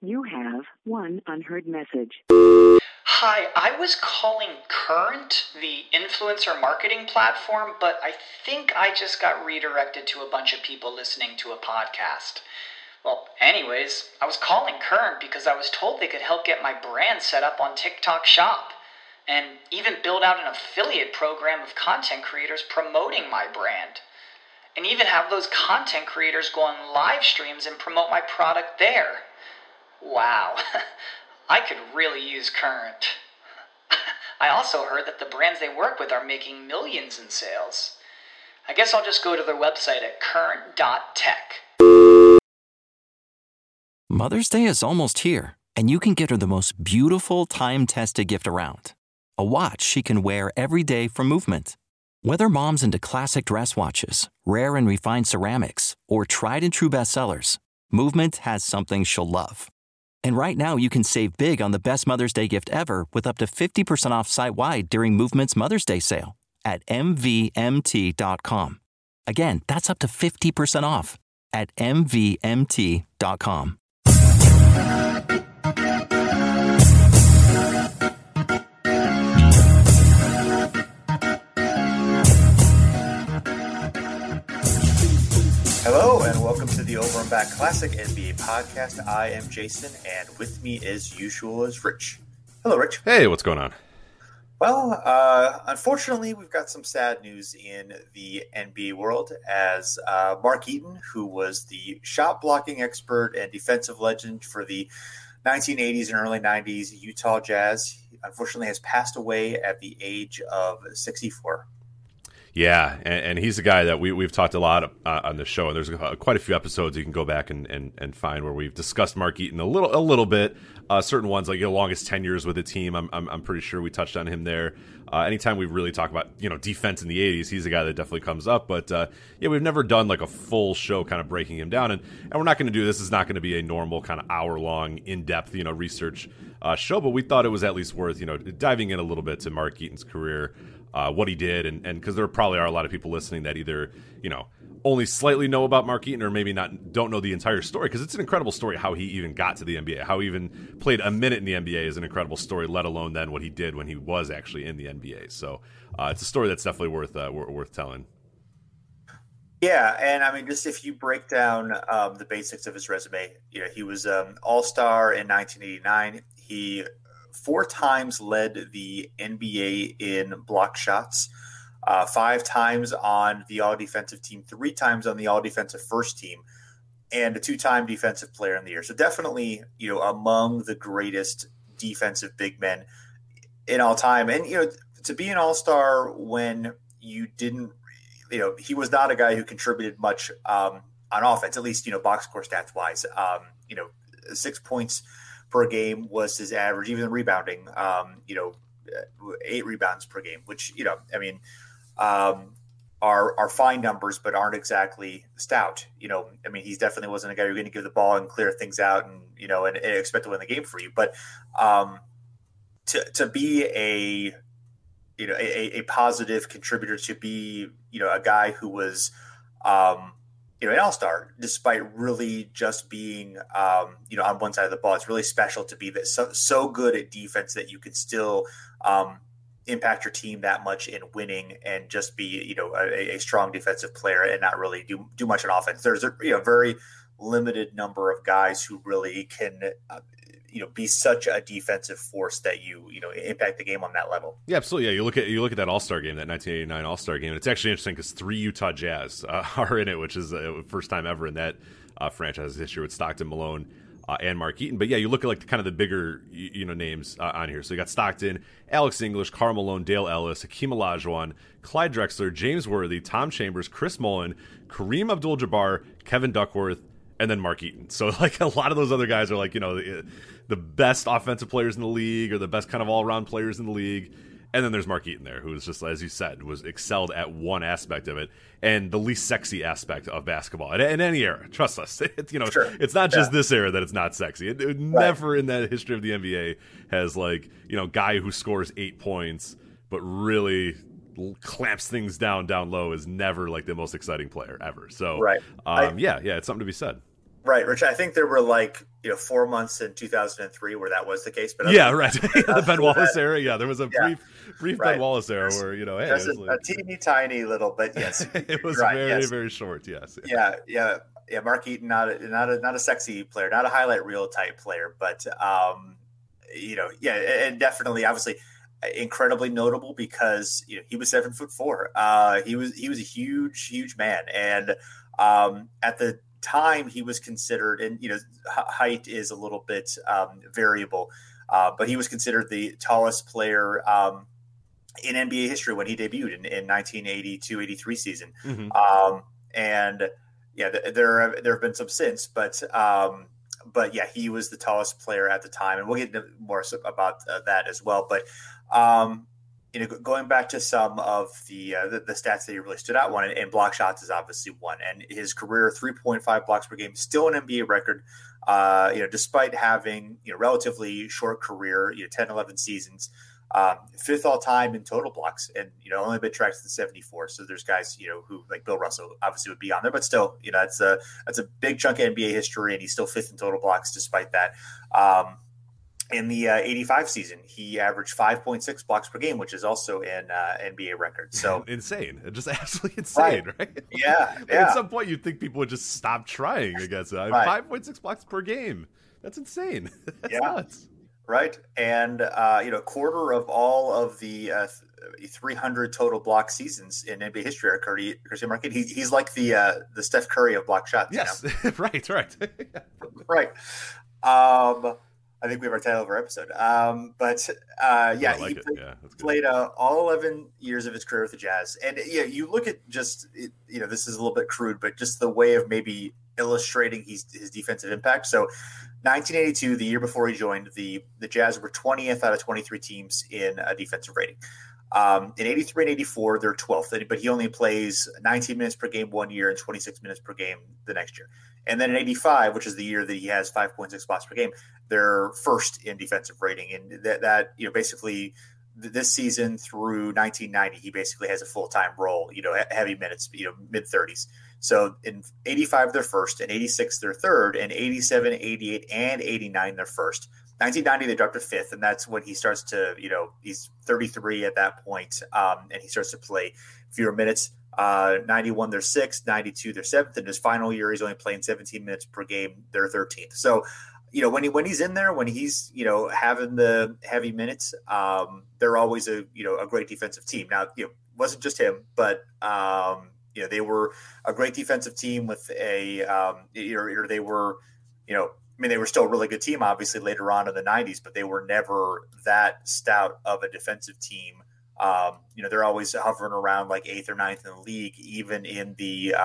You have one unheard message. Hi, I was calling Current, the influencer marketing platform, but I think I just got redirected to a bunch of people listening to a podcast. Well, anyways, I was calling Current because I was told they could help get my brand set up on TikTok Shop, and even build out an affiliate program of content creators promoting my brand, and even have those content creators go on live streams and promote my product there. Wow, I could really use Current. I also heard that the brands they work with are making millions in sales. I guess I'll just go to their website at current.tech. Mother's Day is almost here, and you can get her the most beautiful time-tested gift around. A watch she can wear every day from Movement. Whether mom's into classic dress watches, rare and refined ceramics, or tried-and-true bestsellers, Movement has something she'll love. And right now, you can save big on the best Mother's Day gift ever with up to 50% off site-wide during Movement's Mother's Day sale at MVMT.com. Again, that's up to 50% off at MVMT.com. Hello and welcome to the Over and Back Classic NBA podcast. I am Jason, and with me as usual is Rich. Hello, Rich. Hey, what's going on? Well, unfortunately, we've got some sad news in the NBA world as Mark Eaton, who was the shot blocking expert and defensive legend for the 1980s and early 90s Utah Jazz, unfortunately has passed away at the age of 64. Yeah, and he's a guy that we've talked a lot on the show, and there's quite a few episodes you can go back and find where we've discussed Mark Eaton a little bit. Certain ones, like the longest tenures with the team, I'm pretty sure we touched on him there. Anytime we really talk about defense in the 80s, he's a guy that definitely comes up. But yeah, we've never done like a full show kind of breaking him down, and we're not going to do this. Is not going to be a normal kind of hour-long, in-depth research show, but we thought it was at least worth diving in a little bit to Mark Eaton's career. What he did, and because there probably are a lot of people listening that either only slightly know about Mark Eaton or maybe don't know the entire story, because it's an incredible story how he even got to the NBA, how he even played a minute in the NBA is an incredible story, let alone then what he did when he was actually in the NBA. So it's a story that's definitely worth telling. Yeah, and I mean, just if you break down the basics of his resume, he was All-Star in 1989. He 4 times led the NBA in block shots, 5 times on the all-defensive team, 3 times on the all-defensive first team, and a 2-time defensive player in the year. So definitely, among the greatest defensive big men in all time. And, to be an all-star when you didn't, he was not a guy who contributed much on offense, at least, box score stats wise. 6 points per game was his average, even rebounding, 8 rebounds per game, which, are fine numbers, but aren't exactly stout. He definitely wasn't a guy you're going to give the ball and clear things out and expect to win the game for you. But to be a positive contributor, to be, a guy who was, an all-star, despite really just being, on one side of the ball. It's really special to be that so good at defense that you could still impact your team that much in winning and just be, a strong defensive player and not really do much on offense. There's a very limited number of guys who really can, be such a defensive force that you impact the game on that level. Yeah, absolutely. Yeah, you look at that All-Star game, that 1989 All-Star game, and it's actually interesting because 3 Utah Jazz are in it, which is the first time ever in that franchise history with Stockton, Malone, and Mark Eaton. But yeah, you look at kind of the bigger names on here. So you got Stockton, Alex English, Karl Malone, Dale Ellis, Hakeem Olajuwon, Clyde Drexler, James Worthy, Tom Chambers, Chris Mullin, Kareem Abdul-Jabbar, Kevin Duckworth, and then Mark Eaton. So like a lot of those other guys are like the best offensive players in the league or the best kind of all-around players in the league. And then there's Mark Eaton there, who is just, as you said, was excelled at one aspect of it and the least sexy aspect of basketball in any era. Trust us, Sure. It's not just this era that it's not sexy. It never in the history of the NBA has guy who scores 8 points but really clamps things down low is never like the most exciting player ever. So right. Yeah, it's something to be said. Right, Rich. I think there were 4 months in 2003 where that was the case. But yeah, right. The Ben Wallace era. Yeah, there was a brief right. Ben Wallace era where, hey, there's a teeny tiny little, but yes, it was very short. Yes. Yeah. Mark Eaton, not a sexy player, not a highlight reel type player, but and definitely, obviously, incredibly notable because he was 7'4". He was a huge man, and at the time he was considered, and height is a little bit variable, but he was considered the tallest player in NBA history when he debuted in 1982-83 season. Mm-hmm. And yeah, there have been some since, but yeah, he was the tallest player at the time, and we'll get into more about that as well. But going back to some of the stats that he really stood out, one, and block shots is obviously one, and his career 3.5 blocks per game, still an NBA record. Despite having relatively short career, 10, 11 seasons. Fifth all time in total blocks, and only been tracked since 74. So there's guys who, like Bill Russell, obviously would be on there, but still that's a big chunk of NBA history, and he's still fifth in total blocks despite that. In the 85 season, he averaged 5.6 blocks per game, which is also an NBA record. So insane, just absolutely insane, right? Yeah. At some point, you'd think people would just stop trying against it. 5.6 blocks per game. That's insane. That's nuts. Right. And, a quarter of all of the 300 total block seasons in NBA history are Christian Marquette. He's like the Steph Curry of block shots. Yes. Right. Right. I think we have our title of our episode. He played all 11 years of his career with the Jazz. And you look at just, this is a little bit crude, but just the way of maybe illustrating his defensive impact. So 1982, the year before he joined, the Jazz were 20th out of 23 teams in defensive rating. In 83 and 84, they're 12th, but he only plays 19 minutes per game one year and 26 minutes per game the next year. And then in 85, which is the year that he has 5.6 blocks per game, they're first in defensive rating. And that basically this season through 1990, he basically has a full-time role, heavy minutes, mid-30s. So in 85, they're first. In 86, they're third. In 87, 88, and 89, they're first. 1990, they dropped to fifth, and that's when he starts to, he's 33 at that point, and he starts to play fewer minutes. 91, they're sixth. 92, they're seventh. In his final year, he's only playing 17 minutes per game. They're 13th. So, when he's in there, when he's, having the heavy minutes, they're always a great defensive team. Now, it wasn't just him, but, they were a great defensive team with they were, they were still a really good team, obviously, later on in the 90s, but they were never that stout of a defensive team. They're always hovering around like 8th or 9th in the league, even in the,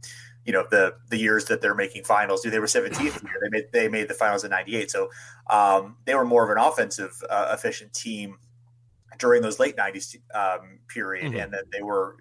the years that they're making finals. They were 17th year. They made the finals in 98. So they were more of an offensive efficient team during those late 90s period. Mm-hmm. And then they were,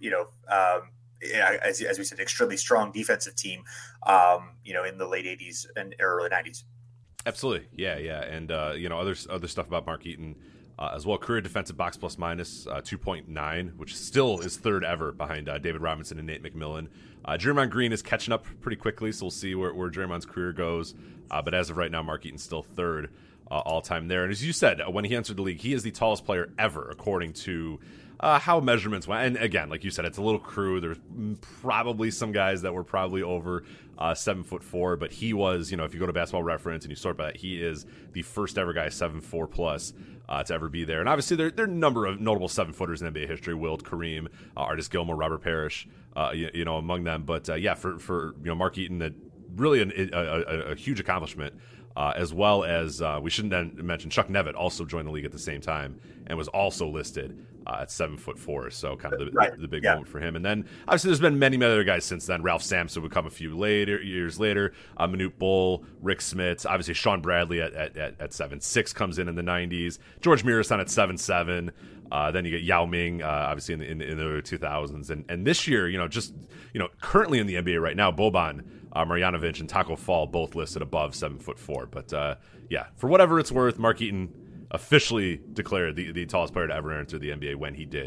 as we said, extremely strong defensive team, in the late 80s and early 90s. Absolutely. Yeah. And, other stuff about Mark Eaton as well. Career defensive box plus minus 2.9, which still is third ever behind David Robinson and Nate McMillan. Draymond Green is catching up pretty quickly, so we'll see where Draymond's career goes. But as of right now, Mark Eaton's still third all-time there. And as you said, when he entered the league, he is the tallest player ever, according to how measurements went. And again, like you said, it's a little crude. There's probably some guys that were probably over 7'4", but he was, if you go to Basketball Reference and you sort by that, he is the first ever guy 7'4" plus to ever be there. And obviously there are a number of notable 7-footers in NBA history: Wilt, Kareem, Artis Gilmore, Robert Parrish, among them. But for Mark Eaton, really a huge accomplishment. As well as we shouldn't then mention Chuck Nevitt also joined the league at the same time and was also listed at 7'4", so kind of the big moment for him. And then obviously there's been many other guys since then. Ralph Sampson would come a few years later. Manute Bol, Rick Smits, obviously Sean Bradley at 7'6" comes in the 90s. George Mirasan at 7'7". Then you get Yao Ming, obviously in the early 2000s, and this year, currently in the NBA right now, Boban Marjanovic and Taco Fall both listed above 7'4". But for whatever it's worth, Mark Eaton officially declared the tallest player to ever enter the NBA when he did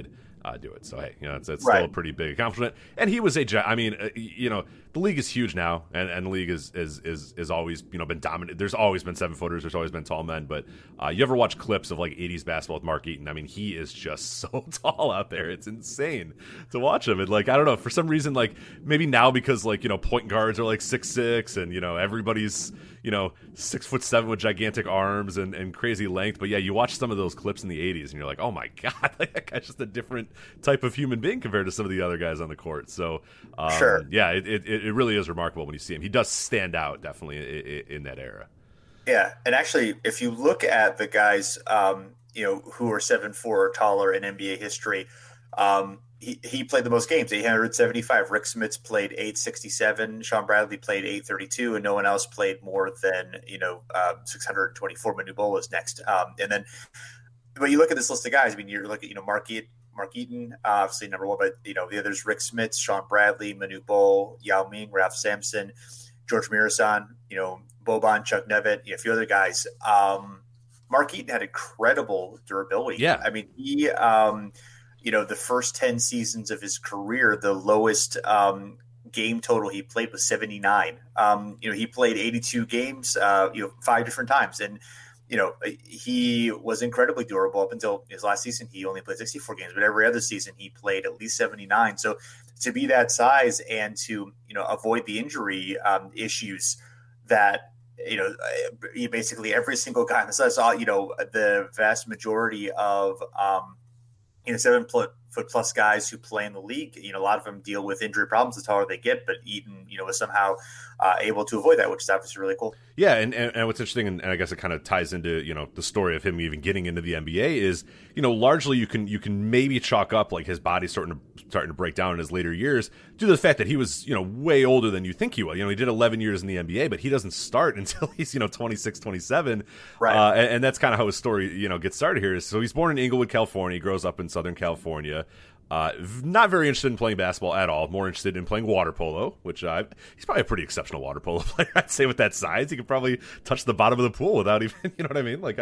do it. So hey, it's Right. still a pretty big accomplishment. And he was I mean, the league is huge now, and the league is always been dominant. There's always been 7-footers. There's always been tall men. But you ever watch clips of like 80s basketball with Mark Eaton? I mean, he is just so tall out there. It's insane to watch him. And like, I don't know, for some reason, like maybe now because like point guards are like 6'6", and everybody's 6'7" with gigantic arms and crazy length. But yeah, you watch some of those clips in the 80s, and you're like, oh my god, like, that guy's just a different type of human being compared to some of the other guys on the court. So Sure. Yeah, it really is remarkable when you see him. He does stand out definitely in that era. Yeah, and actually, if you look at the guys, who are 7'4" or taller in NBA history, he played the most games, 875. Rick Smits played 867. Sean Bradley played 832, and no one else played more than 624. Manu Bol was next, and then. But you look at this list of guys. I mean, you're looking at Mark Eaton, obviously number one, but the others: Rick Smits, Sean Bradley, Manu Bol, Yao Ming, Ralph Sampson, George Mirasan, Boban, Chuck Nevitt, a few other guys. Mark Eaton had incredible durability. Yeah, I mean, he, the first 10 seasons of his career, the lowest game total he played was 79. He played 82 games, 5 different times, and he was incredibly durable up until his last season. He only played 64 games, but every other season he played at least 79. So to be that size and to, avoid the injury issues that, basically every single guy on the side saw, the vast majority of, 7-foot plus guys who play in the league, a lot of them deal with injury problems the taller they get, but Eaton, was somehow able to avoid that, which is obviously really cool. Yeah, and what's interesting, and I guess it kind of ties into the story of him even getting into the NBA is largely you can maybe chalk up like his body starting to break down in his later years due to the fact that he was way older than you think he was. He did 11 years in the NBA, but he doesn't start until he's 26, 27. Right, and that's kind of how his story gets started here. So he's born in Inglewood, California. He grows up in Southern California. Not very interested in playing basketball at all. More interested in playing water polo, which he's probably a pretty exceptional water polo player. I'd say with that size, he could probably touch the bottom of the pool without even, you know what I mean? Like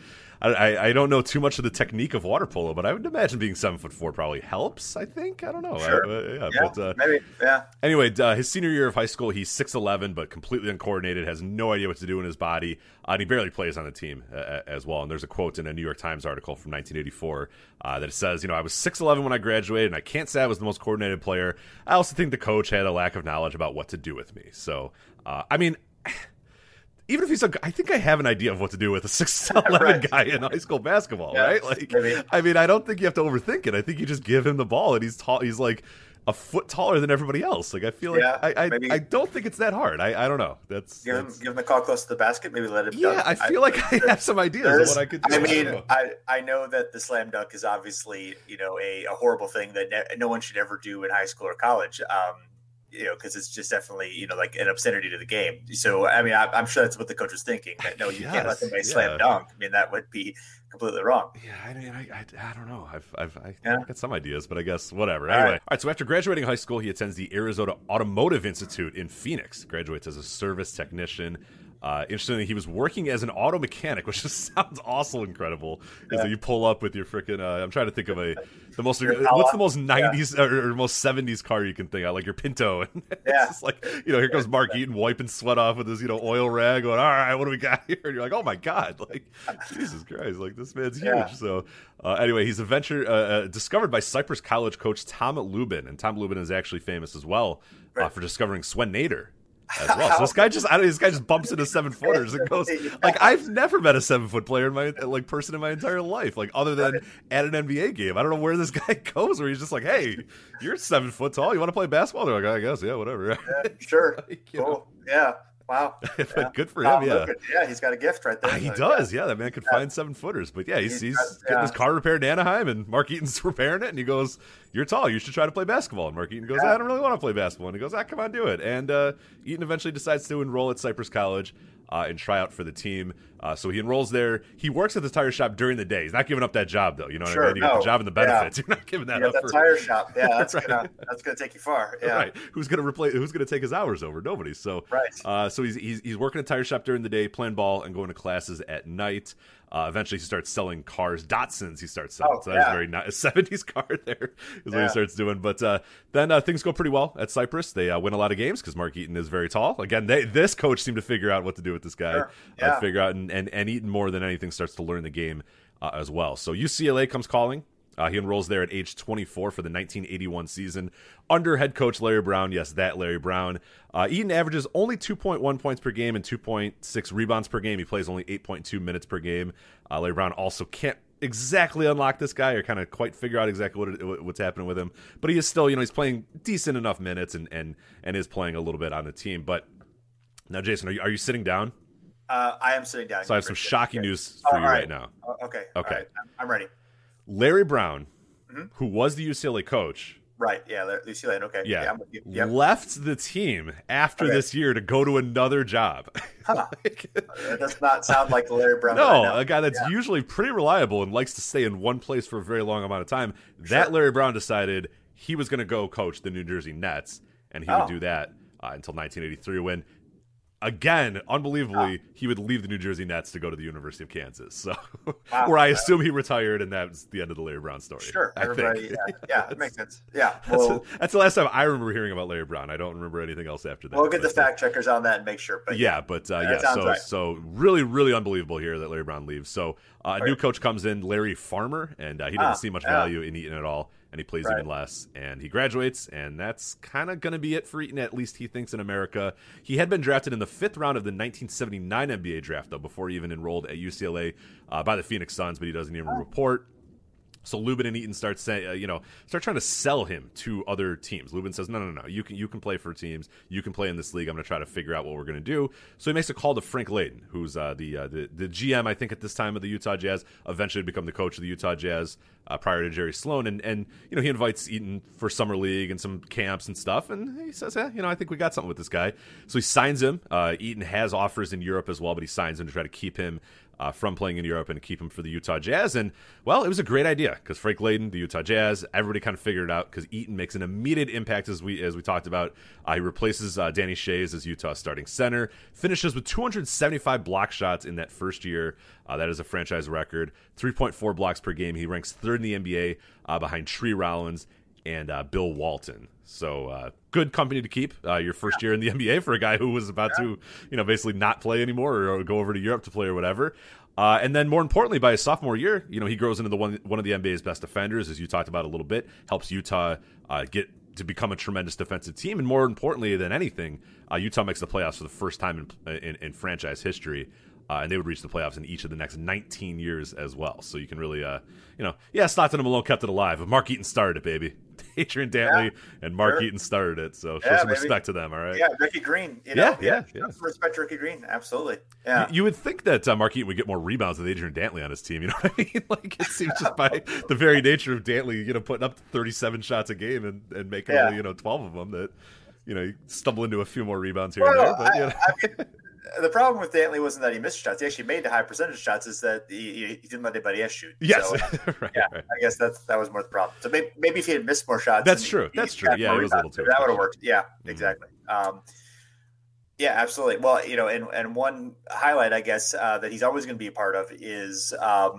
I don't know too much of the technique of water polo, but I would imagine being 7'4" probably helps. I think. I don't know. Sure. Maybe. Yeah. Anyway, his senior year of high school, he's 6'11", but completely uncoordinated, has no idea what to do in his body, and he barely plays on the team as well. And there's a quote in a New York Times article from 1984 that it says, I was 6'11" when I graduated, and I can't say I was the most coordinated player. I also think the coach had a lack of knowledge about what to do with me. So, I mean. Even if he's I think I have an idea of what to do with a 6'11" right. guy in high school basketball, Yeah, right? Like, maybe. I mean, I don't think you have to overthink it. I think you just give him the ball, and he's tall. He's like a foot taller than everybody else. Like, I feel like I don't think it's that hard. I don't know. Give him the call close to the basket. Maybe let him. Yeah, dunk. I feel like I have some ideas of what I could do. I mean, I know that the slam dunk is obviously a horrible thing that no one should ever do in high school or college. Because it's just definitely, like an obscenity to the game. So, I mean, I'm sure that's what the coach was thinking. That, no, you can't let somebody slam dunk. I mean, that would be completely wrong. Yeah, I mean, I don't know. I've got some ideas, but I guess whatever. Anyway, all right. So after graduating high school, he attends the Arizona Automotive Institute in Phoenix. Graduates as a service technician. Interestingly, he was working as an auto mechanic, which just sounds also incredible. Is that you pull up with your freaking I'm trying to think of what's the most 90s or most 70s car you can think of, like your Pinto. And it's just like, here comes Mark Eaton wiping sweat off with his oil rag, going, all right, what do we got here? And you're like, oh my god, like Jesus Christ, like this man's huge. So anyway, he's discovered by Cypress College coach Tom Lubin, and Tom Lubin is actually famous as well for discovering Swen Nader as well. So this guy just bumps into 7-footers and goes like, I've never met a 7-foot player in my person in my entire life, like other than at an NBA game. I don't know where this guy goes where he's just like, hey, you're 7 foot tall, you want to play basketball? They're like, I guess, yeah, whatever. Yeah, sure. Like, cool. Yeah. Wow. Good for him. Yeah. Yeah, he's got a gift right there. He does. Yeah, that man could find 7-footers. But yeah, he's getting his car repaired in Anaheim, and Mark Eaton's repairing it, and he goes, you're tall, you should try to play basketball. And Mark Eaton goes, I don't really want to play basketball. And he goes, come on, do it. And Eaton eventually decides to enroll at Cypress College and try out for the team. So he enrolls there. He works at the tire shop during the day. He's not giving up that job, though. You know what I mean? You get the job and the benefits. You're not giving that up. The tire shop. Yeah, that's gonna take you far. Yeah. Right. Who's gonna take his hours over? Nobody. So right. So he's working at a tire shop during the day, playing ball, and going to classes at night. Eventually, he starts selling cars. Datsuns he starts selling. Oh, so that's very nice. A 70s car there is what he starts doing. But then things go pretty well at Cypress. They win a lot of games because Mark Eaton is very tall. Again, this coach seemed to figure out what to do with this guy. Sure. Yeah. Figure out, and Eaton more than anything starts to learn the game as well. So UCLA comes calling. He enrolls there at age 24 for the 1981 season under head coach Larry Brown. Yes, that Larry Brown. Eaton averages only 2.1 points per game and 2.6 rebounds per game. He plays only 8.2 minutes per game. Larry Brown also can't exactly unlock this guy or kind of quite figure out exactly what's happening with him. But he is still, he's playing decent enough minutes and is playing a little bit on the team. But now, Jason, are you sitting down? I am sitting down. So I have some shocking news for you right now. Okay. Okay. Right. I'm ready. Larry Brown, who was the UCLA coach. Right, yeah, UCLA, okay. Yeah, I'm with you. Yep. left the team after this year to go to another job. Huh. That does not sound like the Larry Brown. No, a guy that's usually pretty reliable and likes to stay in one place for a very long amount of time. That Larry Brown decided he was going to go coach the New Jersey Nets, and he would do that until 1983 when, again, unbelievably, he would leave the New Jersey Nets to go to the University of Kansas. So, where I assume he retired, and that's the end of the Larry Brown story. Sure, everybody, it makes sense. Yeah, that's the last time I remember hearing about Larry Brown. I don't remember anything else after that. We'll get the fact checkers on that and make sure. But so really, really unbelievable here that Larry Brown leaves. So a new coach comes in, Larry Farmer, and he doesn't see much value in Eaton at all. And he plays even less, and he graduates, and that's kind of going to be it for Eaton, at least he thinks, in America. He had been drafted in the 5th round of the 1979 NBA draft, though, before he even enrolled at UCLA by the Phoenix Suns, but he doesn't even report. So Lubin and Eaton start trying to sell him to other teams. Lubin says, no, you can play for teams. You can play in this league. I'm going to try to figure out what we're going to do. So he makes a call to Frank Layden, who's the GM, I think, at this time of the Utah Jazz, eventually become the coach of the Utah Jazz prior to Jerry Sloan. And he invites Eaton for summer league and some camps and stuff. And he says, I think we got something with this guy. So he signs him. Eaton has offers in Europe as well, but he signs him to try to keep him from playing in Europe and keep him for the Utah Jazz. And, well, it was a great idea because Frank Layden, the Utah Jazz, everybody kind of figured it out because Eaton makes an immediate impact as we talked about. He replaces Danny Shays as Utah's starting center, finishes with 275 block shots in that first year. That is a franchise record. 3.4 blocks per game. He ranks 3rd in the NBA behind Tree Rollins and Bill Walton. So good company to keep your first year in the NBA for a guy who was about to, basically not play anymore or go over to Europe to play or whatever. And then more importantly, by his sophomore year, he grows into one of the NBA's best defenders, as you talked about a little bit, helps Utah get to become a tremendous defensive team. And more importantly than anything, Utah makes the playoffs for the first time in franchise history. And they would reach the playoffs in each of the next 19 years as well. So you can really, Stockton and Malone kept it alive, but Mark Eaton started it, baby. Adrian Dantley and Mark Eaton started it. So show some respect to them, all right? Yeah, Ricky Green. Respect Ricky Green, absolutely. Yeah. You would think that Mark Eaton would get more rebounds with Adrian Dantley on his team. You know what I mean? Like, it seems just by the very nature of Dantley, putting up 37 shots a game and making only, 12 of them that, you stumble into a few more rebounds here and there. But, the problem with Dantley wasn't that he missed shots. He actually made the high percentage shots. Is that he didn't let anybody else shoot. Yes, so, right. I guess that was more the problem. So maybe if he had missed more shots, that's true. That's true. Yeah, it was a little too. That would have worked. Yeah, exactly. Yeah, absolutely. Well, and one highlight, I guess, that he's always going to be a part of is,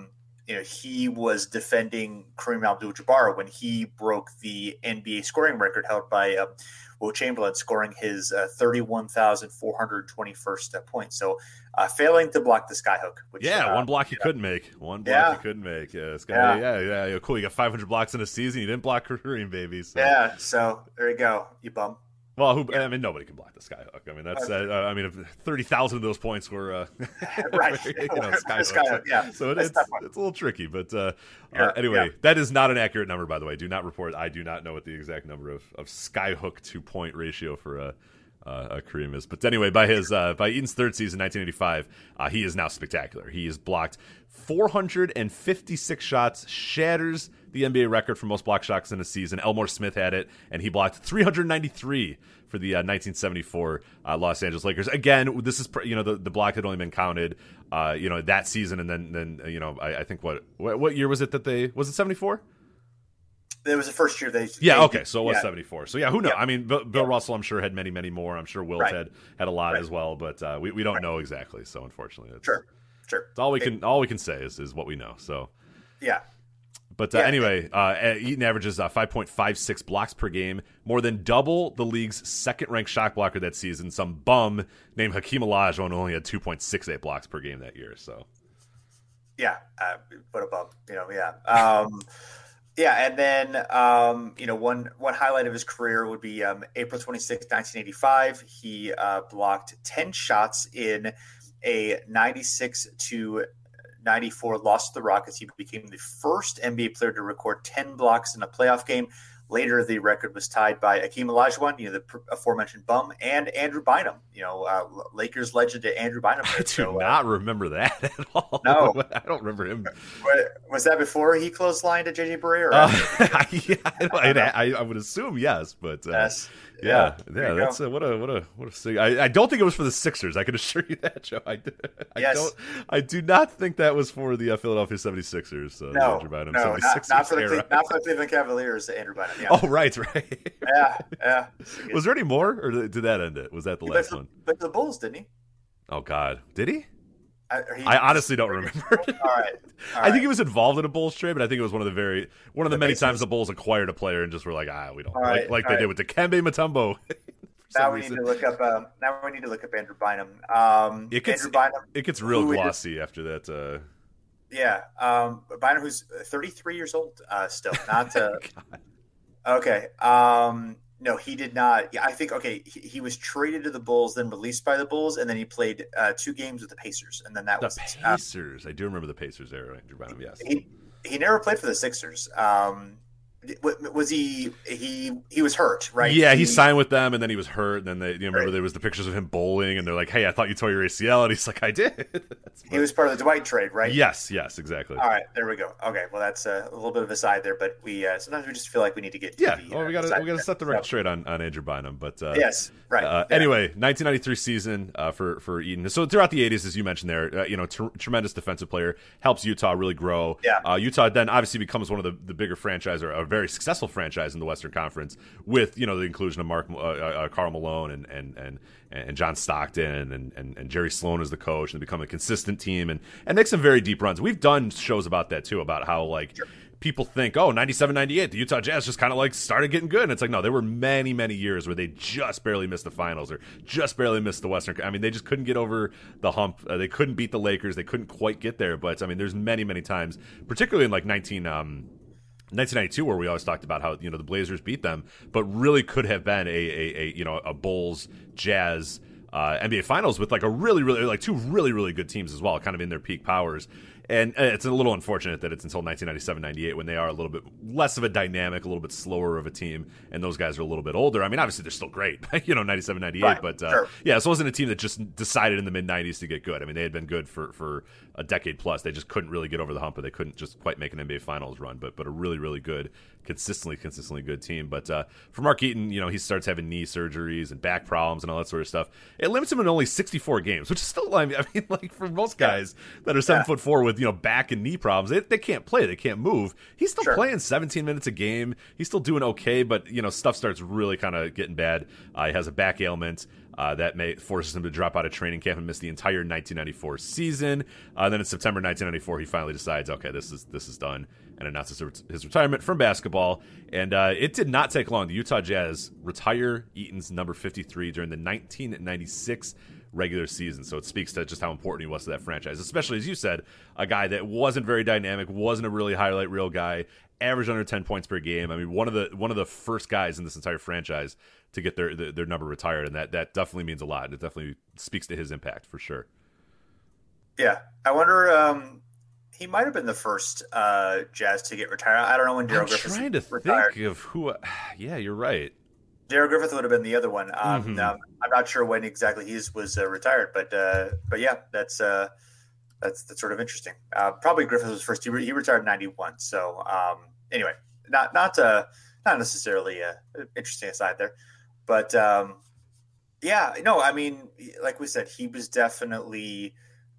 he was defending Kareem Abdul-Jabbar when he broke the NBA scoring record held by Will Chamberlain, scoring his 31,421st point. So failing to block the skyhook. Which, one block he couldn't make. One block he couldn't make. Yeah, it's gonna be, cool. You got 500 blocks in a season. You didn't block Kareem, baby. So. Yeah, so there you go, you bum. Well, nobody can block the skyhook. I mean, that's. If 30,000 of those points were right, skyhook. Yeah. So it's a little tricky, but anyway, that is not an accurate number, by the way. Do not report. I do not know what the exact number of skyhook to point ratio for Kareem is. But anyway, by Eaton's third season, 1985, he is now spectacular. He has blocked 456 shots, shatters the NBA record for most block shots in a season. Elmore Smith had it, and he blocked 393 for the 1974 Los Angeles Lakers. Again, this is the block had only been counted that season, and then I think what year was it that was it 74? It was the first year they. Yeah. Okay. So it was 74. So who knows? Yeah. I mean, Bill Russell, I'm sure had many more. I'm sure Wilt had a lot as well, but we don't know exactly. So unfortunately, Sure. Sure. It's all we can say is what we know. So yeah. But anyway, Eaton averages 5.56 blocks per game, more than double the league's second-ranked shot blocker that season. Some bum named Hakeem Olajuwon only had 2.68 blocks per game that year. So, yeah, what a bum, yeah. And then one highlight of his career would be April 26, 1985. He blocked 10 shots in a 96-94 loss to the Rockets. He became the first NBA player to record 10 blocks in a playoff game. Later, the record was tied by Hakeem Olajuwon, the aforementioned bum, and Andrew Bynum, Lakers legend Andrew Bynum. I do not remember that at all. No. I don't remember him. Was that before he clotheslined to JJ Barea? I would assume yes, but yes. Yeah, that's what a I don't think it was for the Sixers. I can assure you that, Joe. I do not think that was for the Philadelphia 76ers. No, Andrew Bynum, not for the Cleveland Cavaliers. Andrew Bynum. Yeah. Oh, right. Yeah. Was there any more, or did that end it? Was that the last one? But the Bulls, didn't he? Oh God, did he? I honestly don't remember. All right. I think he was involved in a Bulls trade, but I think it was one of the many times the Bulls acquired a player and just were like, we don't like they did with Dikembe Mutombo. Now we need to look up. Andrew Bynum. It gets real glossy after that. Bynum, who's 33 years old still. Not. Okay. No, he did not. Yeah, I think, he was traded to the Bulls, then released by the Bulls, and then he played 2 games with the Pacers, and then that was the Pacers. I do remember the Pacers era, Andrew Bynum, yes. He never played for the Sixers. Was he was hurt, right? Yeah, he signed with them, and then he was hurt, and then remember there was the pictures of him bowling, and they're like, hey, I thought you tore your ACL, and he's like, I did. He was part of the Dwight trade, right? Yes, exactly. All right, there we go. Okay, well, that's a little bit of a side there, but we sometimes we just feel like we need to get to we got to set the record straight on Andrew Bynum, but yes, right. Anyway, 1993 season for Eaton. So throughout the 80s, as you mentioned there, tremendous defensive player, helps Utah really grow. Yeah. Utah then obviously becomes one of the bigger franchise, or a very successful franchise in the Western Conference, with the inclusion of Karl Malone and John Stockton and Jerry Sloan as the coach, and they become a consistent team and make some very deep runs. We've done shows about that too, about how people think, 97-98, the Utah Jazz just kind of started getting good, and it's like, no, there were many years where they just barely missed the finals or just barely missed the Western. I mean, they just couldn't get over the hump. They couldn't beat the Lakers. They couldn't quite get there. But I mean, there's many times, particularly in 1992, where we always talked about how the Blazers beat them, but really could have been a Bulls Jazz NBA Finals with a really 2 really good teams as well, kind of in their peak powers. And it's a little unfortunate that it's until 1997-98 when they are a little bit less of a dynamic, a little bit slower of a team, and those guys are a little bit older. I mean, obviously they're still great, 97-98, right, but sure. This wasn't a team that just decided in the mid-90s to get good. I mean, they had been good for a decade plus. They just couldn't really get over the hump, or they couldn't just quite make an NBA Finals run, but a really good, consistently good team. But for Mark Eaton, he starts having knee surgeries and back problems and all that sort of stuff. It limits him in only 64 games, which is still, I mean, for most guys that are 7'4" with back and knee problems, they can't play, they can't move. He's still playing 17 minutes a game. He's still doing okay, but stuff starts really kind of getting bad. He has a back ailment that forces him to drop out of training camp and miss the entire 1994 season. Then in September 1994, he finally decides, okay, this is done, and announces his retirement from basketball. And it did not take long. The Utah Jazz retire Eaton's number 53 during the 1996 regular season. So it speaks to just how important he was to that franchise, especially, as you said, a guy that wasn't very dynamic, wasn't a really highlight reel guy, averaged under 10 points per game. I mean, one of the first guys in this entire franchise to get their number retired, and that definitely means a lot, and it definitely speaks to his impact for sure. Yeah, I wonder. He might have been the first Jazz to get retired. I don't know when Daryl Griffith retired. I'm trying to think of who. Yeah, you're right. Darryl Griffith would have been the other one. I'm not sure when exactly he was retired, but yeah, that's sort of interesting. Probably Griffith was first. He retired in 91. So anyway, not necessarily interesting aside there, but yeah, no, I mean, like we said, he was definitely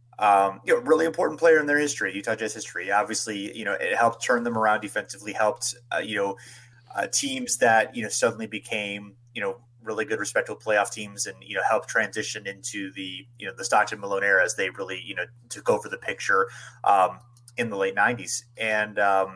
really important player in their history, Utah Jazz history. Obviously, it helped turn them around defensively, helped teams that suddenly became really good, respectable playoff teams, and helped transition into the the Stockton Malone era as they really took over the picture in the late '90s. And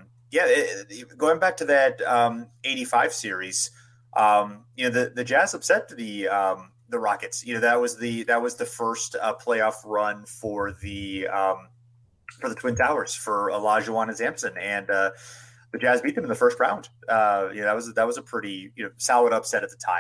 going back to that '85 series, the Jazz upset the Rockets. That was the first playoff run for the Twin Towers for Olajuwon and Sampson, and the Jazz beat them in the first round. That was a pretty solid upset at the time.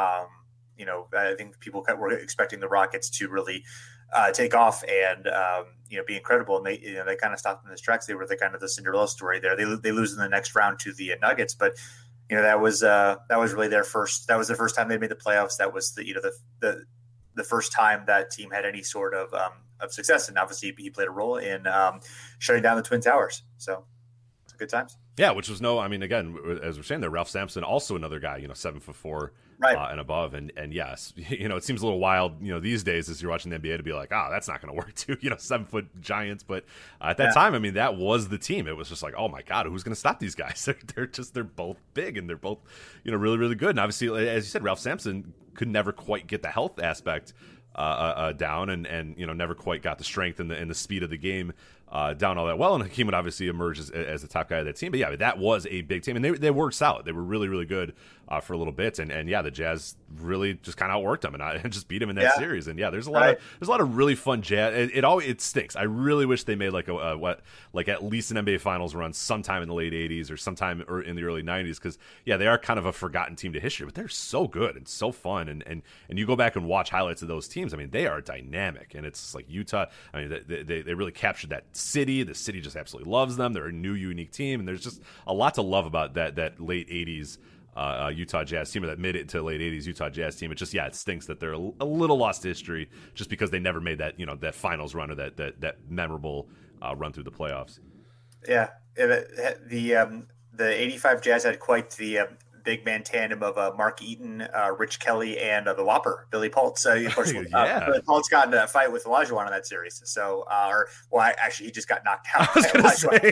I think people were expecting the Rockets to really take off and be incredible, and they kind of stopped in their tracks. They were the kind of the Cinderella story there. They lose in the next round to the Nuggets, but that was really their first. That was the first time they made the playoffs. That was the first time that team had any sort of success, and obviously he played a role in shutting down the Twin Towers. So it's good times. Yeah, which was again, as we're saying there, Ralph Sampson, also another guy, 7'4", right, and above, and yes, it seems a little wild, these days as you're watching the NBA to be like, that's not going to work too, 7-foot giants, but at that time, that was the team. It was just like, oh my God, who's going to stop these guys? They're both big and they're both, really, really good. And obviously, as you said, Ralph Sampson could never quite get the health aspect down, and never quite got the strength and the speed of the game down all that well. And Hakeem would obviously emerge as the top guy of that team. But yeah, that was a big team, and they worked solid. They were really, really good for a little bit, and the Jazz really just kind of outworked them and just beat them in that series. And there's a lot of really fun Jazz. It stinks. I really wish they made like at least an NBA Finals run sometime in the late '80s or sometime in the early '90s, because they are kind of a forgotten team to history, but they're so good and so fun. And you go back and watch highlights of those teams. They are dynamic, and it's like Utah. They really captured that city. The city just absolutely loves them. They're a new, unique team, and there's just a lot to love about that late '80s Utah Jazz team, or that mid to late '80s Utah Jazz team. It just it stinks that they're a little lost to history just because they never made that that finals run or that memorable run through the playoffs. Yeah, the '85 Jazz had quite the big man tandem of Mark Eaton, Rich Kelly, and the Whopper, Billy Pultz. Of course, Billy Pultz got in a fight with Olajuwon in that series. So, actually, he just got knocked out. I was going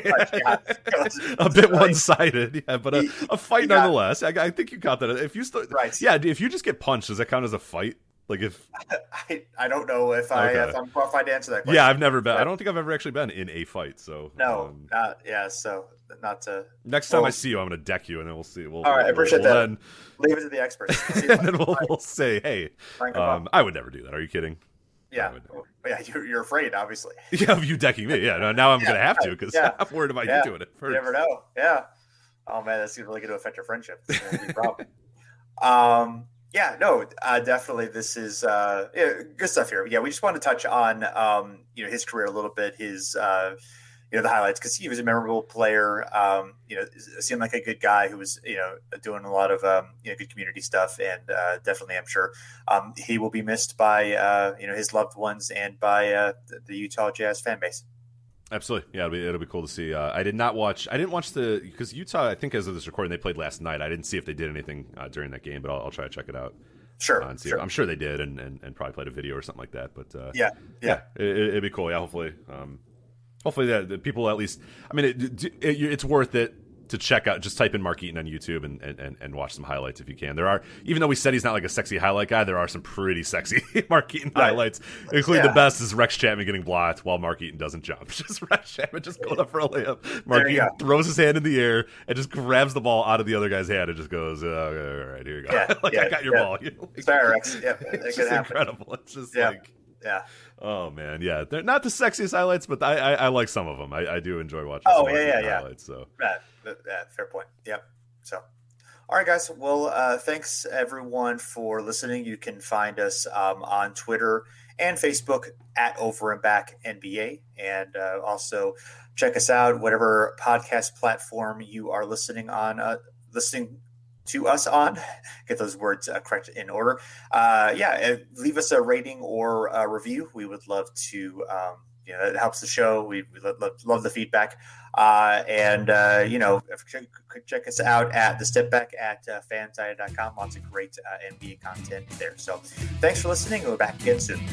to say, a bit one-sided, but a fight nonetheless. I think you got that. If you if you just get punched, does that count as a fight? Like if I don't know if I'm qualified to answer that question. Yeah, I've never been. I don't think I've ever actually been in a fight. So no, so not to. Next time I see you, I'm going to deck you, and then we'll see. All right, I appreciate that. Then, leave it to the experts. And then we'll say, hey, I would never do that. Are you kidding? Yeah, you're afraid, obviously. Yeah, of you decking me. Yeah, now I'm going to have to because I'm worried about you doing it first. You never know. Yeah. Oh man, that's really going to affect your friendship. That's going to be a problem. Definitely. This is good stuff here. Yeah, we just want to touch on his career a little bit, his the highlights, because he was a memorable player. Seemed like a good guy who was doing a lot of good community stuff, and definitely, I'm sure he will be missed by his loved ones and by the Utah Jazz fan base. Absolutely, yeah, it'll be cool to see. I didn't watch because Utah, I think as of this recording, they played last night. I didn't see if they did anything during that game, but I'll try to check it out. Sure, I'm sure they did, and probably played a video or something like that. But it'd be cool. Yeah, hopefully that the people at least. It's worth it to check out. Just type in Mark Eaton on YouTube and watch some highlights if you can. There are, even though we said he's not like a sexy highlight guy, there are some pretty sexy Mark Eaton highlights, including the best is Rex Chapman getting blocked while Mark Eaton doesn't jump. Just Rex Chapman just going up for a layup. Mark Eaton throws his hand in the air and just grabs the ball out of the other guy's hand and just goes, all right, here you go. I got your ball. Sorry, Rex. It's just incredible. It's just yeah. Oh man, yeah. They're not the sexiest highlights, but I like some of them. I do enjoy watching. Highlights. So fair point. Yep. So, all right, guys. Well, thanks everyone for listening. You can find us on Twitter and Facebook at Over and Back NBA, and also check us out whatever podcast platform you are listening to us on. Get those words correct in order. Leave us a rating or a review. We would love to. It helps the show. We love the feedback. Check us out at the Step Back at fansided.com. Lots of great NBA content there. So thanks for listening. We'll be back again soon.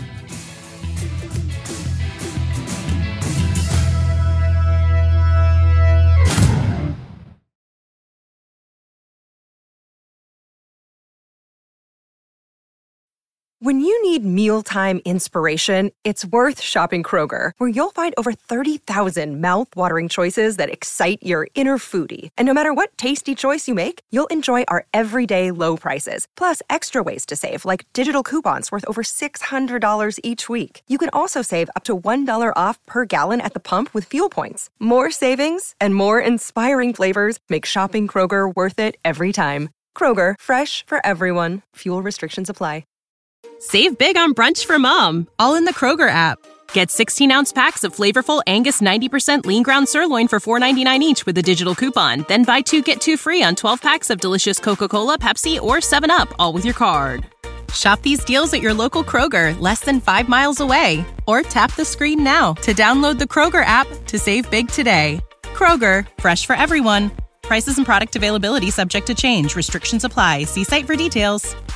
When you need mealtime inspiration, it's worth shopping Kroger, where you'll find over 30,000 mouth-watering choices that excite your inner foodie. And no matter what tasty choice you make, you'll enjoy our everyday low prices, plus extra ways to save, like digital coupons worth over $600 each week. You can also save up to $1 off per gallon at the pump with fuel points. More savings and more inspiring flavors make shopping Kroger worth it every time. Kroger, fresh for everyone. Fuel restrictions apply. Save big on brunch for mom, all in the Kroger app. Get 16-ounce packs of flavorful Angus 90% lean ground sirloin for $4.99 each with a digital coupon. Then buy 2, get 2 free on 12 packs of delicious Coca-Cola, Pepsi, or 7-Up, all with your card. Shop these deals at your local Kroger, less than 5 miles away. Or tap the screen now to download the Kroger app to save big today. Kroger, fresh for everyone. Prices and product availability subject to change. Restrictions apply. See site for details.